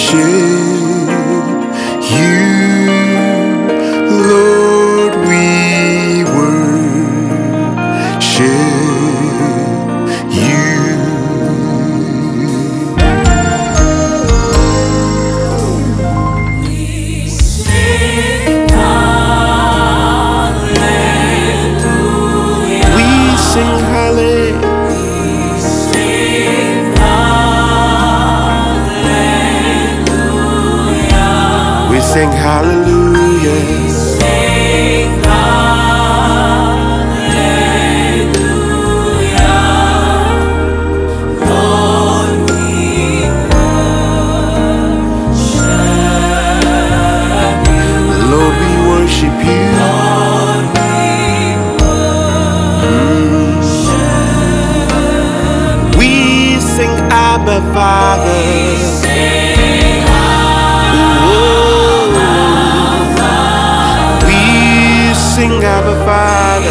you, Lord, we worship you. We sing hallelujah. We sing hallelujah. We sing hallelujah. Sing hallelujah. Lord, we worship you. Lord, we worship you. Lord, we worship. We sing Abba Father. Sing We sing Abba Father.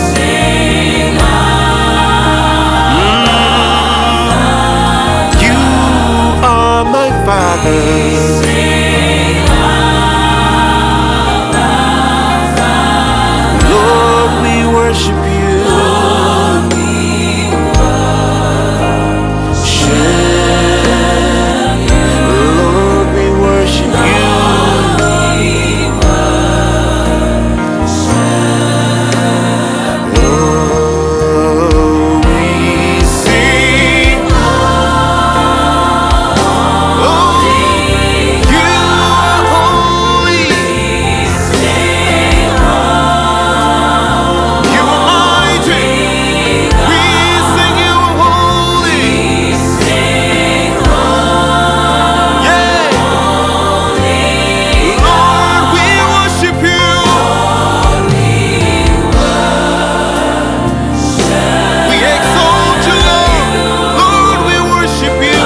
You are my Father. Lord, we worship you. Lord, we worship you. Oh, we sing. Oh, you are holy. You are mighty. We sing you are holy. Yeah. Lord, we worship you. We exalt you, Lord. Lord, we worship you.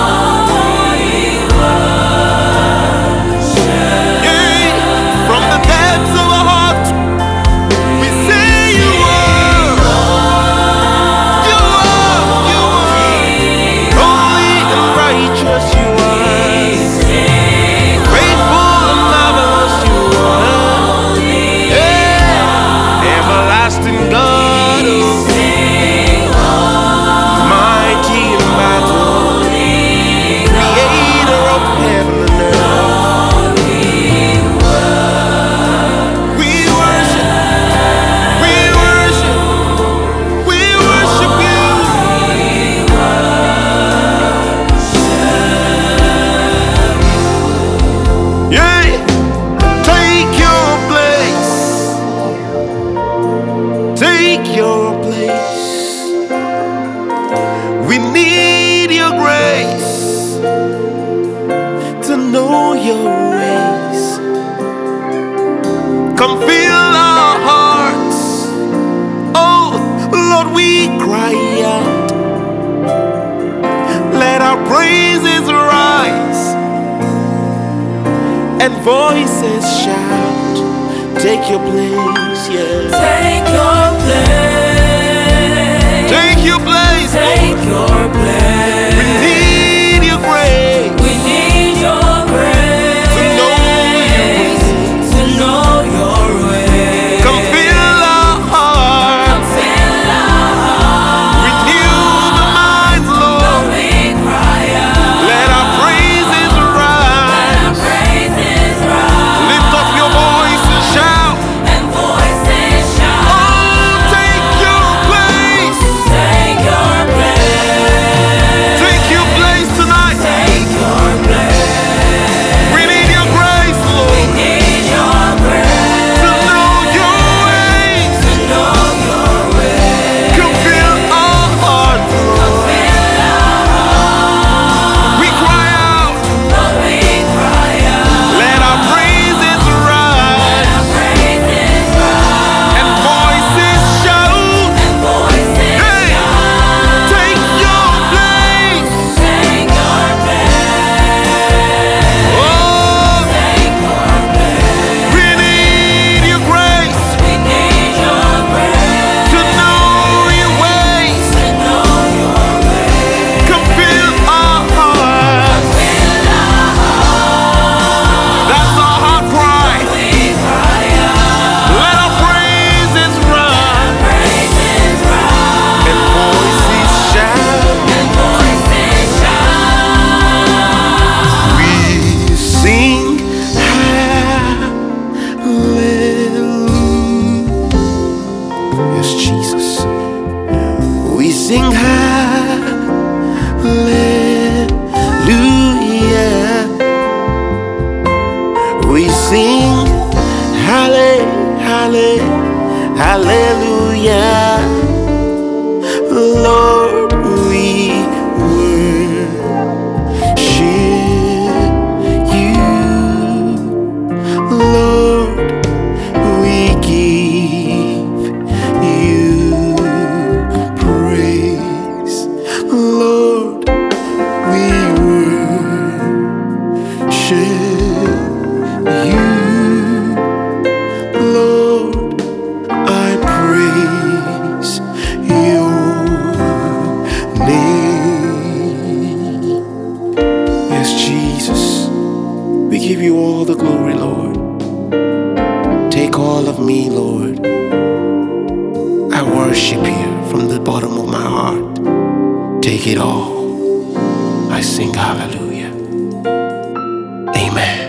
Yeah. From the depths of our heart, we say you are. You are. You are. Holy and righteous you are. Faithful and marvelous you are. Yeah. Everlasting God, mighty in battle, creator of heaven and earth. We worship, we worship, we worship you. Yeah. Take your place. Take your place. We need your grace to know your ways. Come fill our hearts. Oh, Lord, we cry out. Let our praises rise and voices shout. Take your place, yeah. Take your place. Take your place, Take Lord. your place. We need your grace We need your grace to know your ways. to know your way. Come fill our hearts. Come fill our hearts. Renew the minds, Lord. We cry out. Let our praises rise. Praises rise Lift up your voice and shout. and voices shout. Oh, take your place. Take your place. all of me, Lord. I worship you from the bottom of my heart. Take it all. I sing hallelujah. Amen.